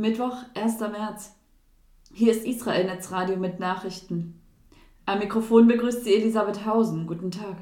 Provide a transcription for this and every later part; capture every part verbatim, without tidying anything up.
Mittwoch, erster März. Hier ist Israel Netzradio mit Nachrichten. Am Mikrofon begrüßt sie Elisabeth Hausen. Guten Tag.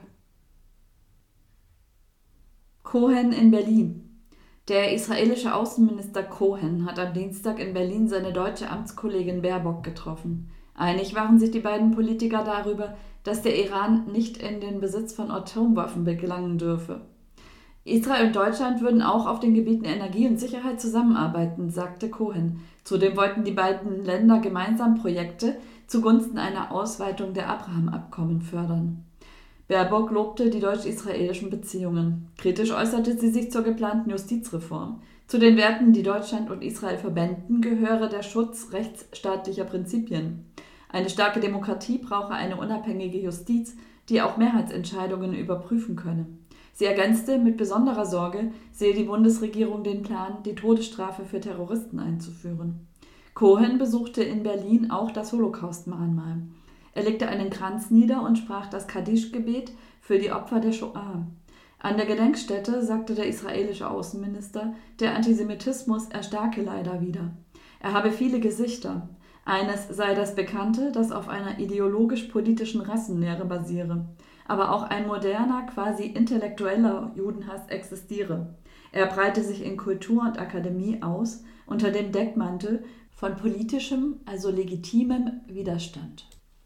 Cohen in Berlin. Der israelische Außenminister Cohen hat am Dienstag in Berlin seine deutsche Amtskollegin Baerbock getroffen. Einig waren sich die beiden Politiker darüber, dass der Iran nicht in den Besitz von Atomwaffen gelangen dürfe. Israel und Deutschland würden auch auf den Gebieten Energie und Sicherheit zusammenarbeiten, sagte Cohen. Zudem wollten die beiden Länder gemeinsam Projekte zugunsten einer Ausweitung der Abraham-Abkommen fördern. Baerbock lobte die deutsch-israelischen Beziehungen. Kritisch äußerte sie sich zur geplanten Justizreform. Zu den Werten, die Deutschland und Israel verbänden, gehöre der Schutz rechtsstaatlicher Prinzipien. Eine starke Demokratie brauche eine unabhängige Justiz, die auch Mehrheitsentscheidungen überprüfen könne. Sie ergänzte, mit besonderer Sorge sehe die Bundesregierung den Plan, die Todesstrafe für Terroristen einzuführen. Cohen besuchte in Berlin auch das Holocaust-Mahnmal. Er legte einen Kranz nieder und sprach das Kaddisch-Gebet für die Opfer der Shoah. An der Gedenkstätte sagte der israelische Außenminister, der Antisemitismus erstarke leider wieder. Er habe viele Gesichter. Eines sei das Bekannte, das auf einer ideologisch-politischen Rassenlehre basiere. Aber auch ein moderner, quasi intellektueller Judenhass existiere. Er breite sich in Kultur und Akademie aus, unter dem Deckmantel von politischem, also legitimem Widerstand.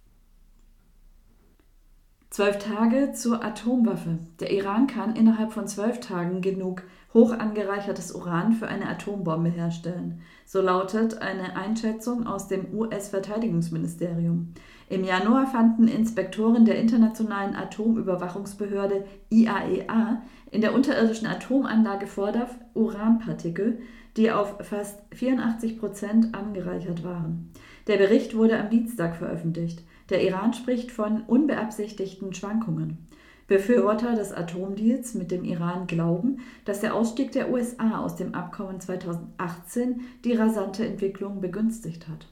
Zwölf Tage zur Atomwaffe. Der Iran kann innerhalb von zwölf Tagen genug hoch angereichertes Uran für eine Atombombe herstellen. So lautet eine Einschätzung aus dem U S-Verteidigungsministerium. Im Januar fanden Inspektoren der Internationalen Atomüberwachungsbehörde I A E A in der unterirdischen Atomanlage Fordow Uranpartikel, die auf fast vierundachtzig Prozent angereichert waren. Der Bericht wurde am Dienstag veröffentlicht. Der Iran spricht von unbeabsichtigten Schwankungen. Befürworter des Atomdeals mit dem Iran glauben, dass der Ausstieg der U S A aus dem Abkommen zweitausendachtzehn die rasante Entwicklung begünstigt hat.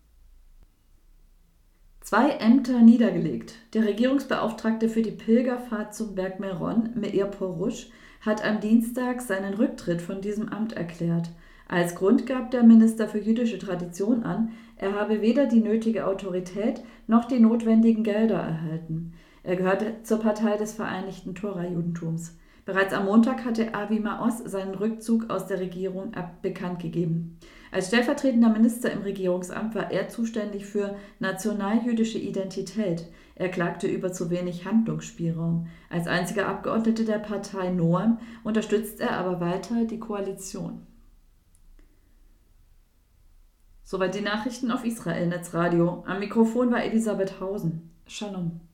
Zwei Ämter niedergelegt. Der Regierungsbeauftragte für die Pilgerfahrt zum Berg Meron, Meir Porush, hat am Dienstag seinen Rücktritt von diesem Amt erklärt. Als Grund gab der Minister für jüdische Tradition an, er habe weder die nötige Autorität noch die notwendigen Gelder erhalten. Er gehörte zur Partei des Vereinigten Tora-Judentums. Bereits am Montag hatte Avi Maoz seinen Rückzug aus der Regierung bekannt gegeben. Als stellvertretender Minister im Regierungsamt war er zuständig für nationaljüdische Identität. Er klagte über zu wenig Handlungsspielraum. Als einziger Abgeordneter der Partei Noam unterstützt er aber weiter die Koalition. Soweit die Nachrichten auf Israel Netzradio. Am Mikrofon war Elisabeth Hausen. Shalom.